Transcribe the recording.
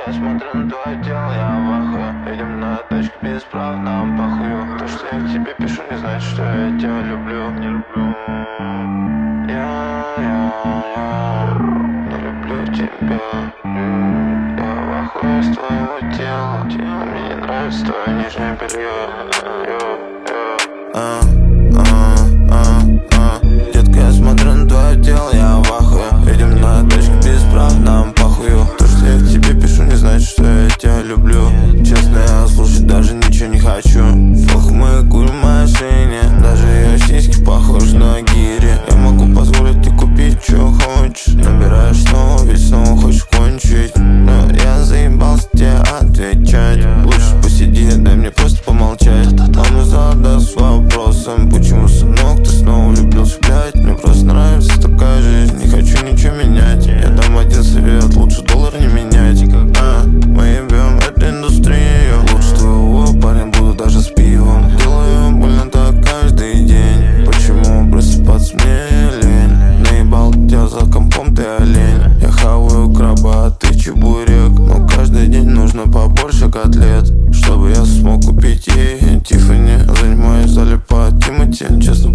я смотрю на твое тело, я в ахуе. Едем на тачке без прав, нам похую. То, что я к тебе пишу, не значит, что я тебя люблю. Не люблю. Я не люблю тебя. Я в ахуе с твоего тела. Мне не нравится твое нижнее белье. Детка, я смотрю на твое тело, я в ахуе. Едем на тачке без прав, нам похую. То, что я к тебе пишу, не значит, что я тебя люблю. Честно, я слушать даже ничего не хочу. Фух, мы курим в машине. Даже ее сиськи похожи на гири. Я могу позволить тебе купить, что хочешь. Набираешь снова, ведь снова хочешь кончить. Но я заебался тебе отвечать. Лучше посиди, дай мне просто помолчать. Мама задаст вопросом, почему, сынок, ты снова влюбился, блядь. Мне просто нравится такая жизнь, не хочу ничего менять. Я дам один совет, лучше доллар не менять. Мы ебем эту индустрию. Лучше твоего парня буду даже с пивом. Делаю больно так каждый день. Почему просыпаться мне лень? Наебал тебя за компом, ты олень. Я хаваю краба, а ты чебурек. Но каждый день нужно побольше котлет, чтобы я смог купить ей Тиффани. Занимаюсь в зале по Тимати. Честно,